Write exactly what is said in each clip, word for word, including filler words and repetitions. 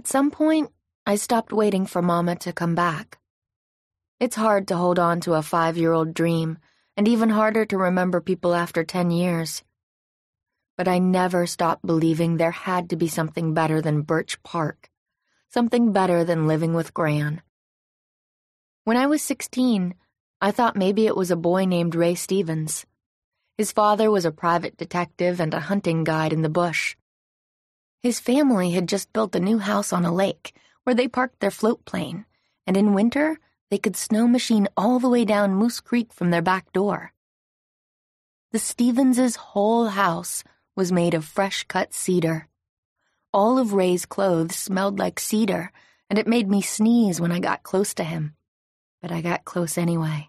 At some point, I stopped waiting for Mama to come back. It's hard to hold on to a five-year-old dream, and even harder to remember people after ten years. But I never stopped believing there had to be something better than Birch Park, something better than living with Gran. When I was sixteen, I thought maybe it was a boy named Ray Stevens. His father was a private detective and a hunting guide in the bush. His family had just built a new house on a lake where they parked their float plane, and in winter, they could snow machine all the way down Moose Creek from their back door. The Stevenses' whole house was made of fresh-cut cedar. All of Ray's clothes smelled like cedar, and it made me sneeze when I got close to him. But I got close anyway.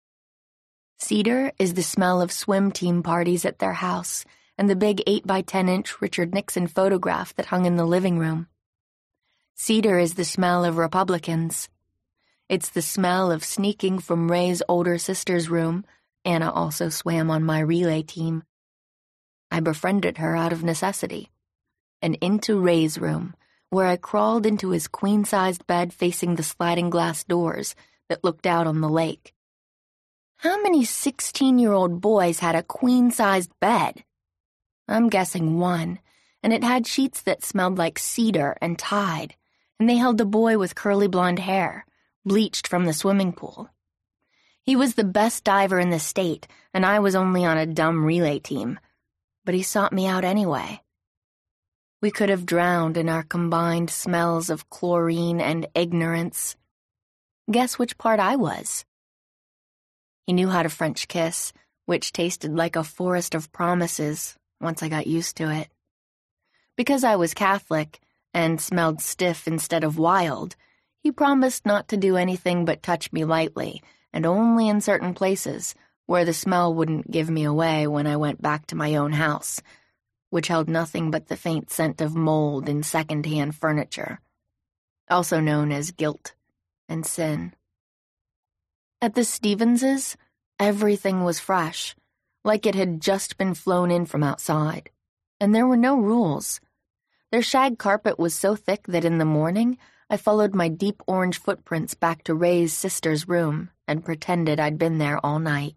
Cedar is the smell of swim team parties at their house and the big eight by ten inch Richard Nixon photograph that hung in the living room. Cedar is the smell of Republicans. It's the smell of sneaking from Ray's older sister's room. Anna also swam on my relay team. I befriended her out of necessity. And into Ray's room, where I crawled into his queen-sized bed facing the sliding glass doors that looked out on the lake. How many sixteen-year-old boys had a queen-sized bed? I'm guessing one, and it had sheets that smelled like cedar and Tide, and they held a boy with curly blonde hair, bleached from the swimming pool. He was the best diver in the state, and I was only on a dumb relay team, but he sought me out anyway. We could have drowned in our combined smells of chlorine and ignorance. Guess which part I was? He knew how to French kiss, which tasted like a forest of promises once I got used to it. Because I was Catholic and smelled stiff instead of wild, he promised not to do anything but touch me lightly, and only in certain places where the smell wouldn't give me away when I went back to my own house, which held nothing but the faint scent of mold in second-hand furniture, also known as guilt and sin. At the Stevenses, everything was fresh, like it had just been flown in from outside, and there were no rules. Their shag carpet was so thick that in the morning, I followed my deep orange footprints back to Ray's sister's room and pretended I'd been there all night.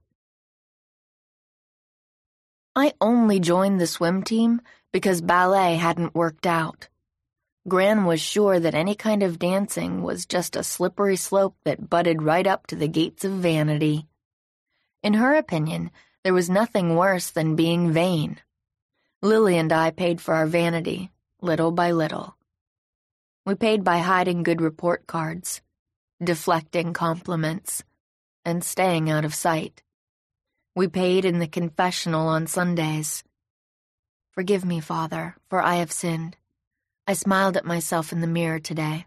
I only joined the swim team because ballet hadn't worked out. Gran was sure that any kind of dancing was just a slippery slope that butted right up to the gates of vanity. In her opinion, there was nothing worse than being vain. Lily and I paid for our vanity, little by little. We paid by hiding good report cards, deflecting compliments, and staying out of sight. We paid in the confessional on Sundays. Forgive me, Father, for I have sinned. I smiled at myself in the mirror today.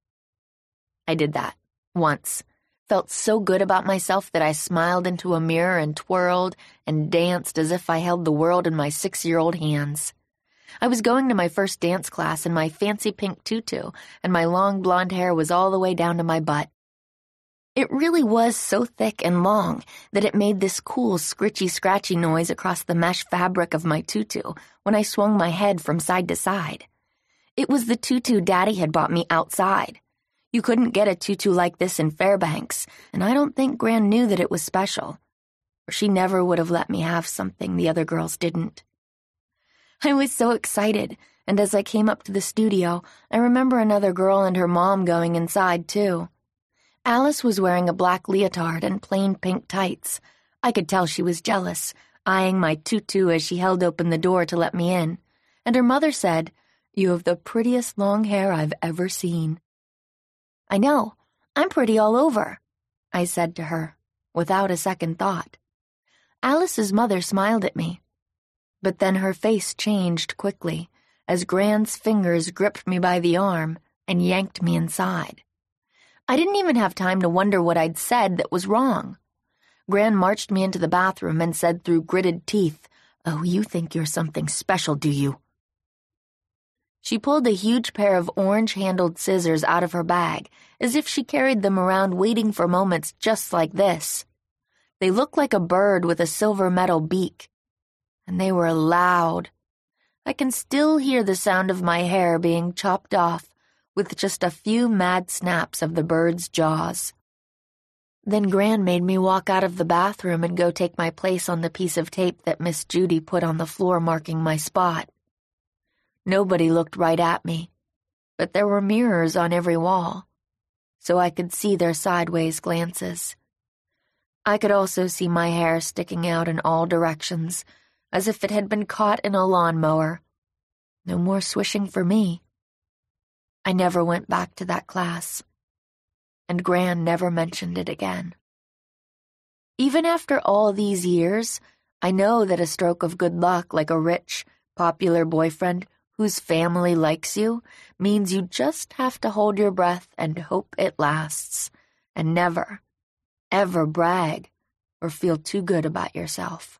I did that, once. Felt so good about myself that I smiled into a mirror and twirled and danced as if I held the world in my six-year-old hands. I was going to my first dance class in my fancy pink tutu, and my long blonde hair was all the way down to my butt. It really was so thick and long that it made this cool scritchy-scratchy noise across the mesh fabric of my tutu when I swung my head from side to side. It was the tutu Daddy had bought me outside. You couldn't get a tutu like this in Fairbanks, and I don't think Gran knew that it was special, or she never would have let me have something the other girls didn't. I was so excited, and as I came up to the studio, I remember another girl and her mom going inside, too. Alice was wearing a black leotard and plain pink tights. I could tell she was jealous, eyeing my tutu as she held open the door to let me in, and her mother said, "You have the prettiest long hair I've ever seen." "I know, I'm pretty all over," I said to her, without a second thought. Alice's mother smiled at me, but then her face changed quickly as Gran's fingers gripped me by the arm and yanked me inside. I didn't even have time to wonder what I'd said that was wrong. Gran marched me into the bathroom and said through gritted teeth, "Oh, you think you're something special, do you?" She pulled a huge pair of orange-handled scissors out of her bag, as if she carried them around waiting for moments just like this. They looked like a bird with a silver metal beak, and they were loud. I can still hear the sound of my hair being chopped off, with just a few mad snaps of the bird's jaws. Then Gran made me walk out of the bathroom and go take my place on the piece of tape that Miss Judy put on the floor marking my spot. Nobody looked right at me, but there were mirrors on every wall, so I could see their sideways glances. I could also see my hair sticking out in all directions, as if it had been caught in a lawnmower. No more swishing for me. I never went back to that class, and Gran never mentioned it again. Even after all these years, I know that a stroke of good luck, like a rich, popular boyfriend whose family likes you, means you just have to hold your breath and hope it lasts, and never, ever brag or feel too good about yourself.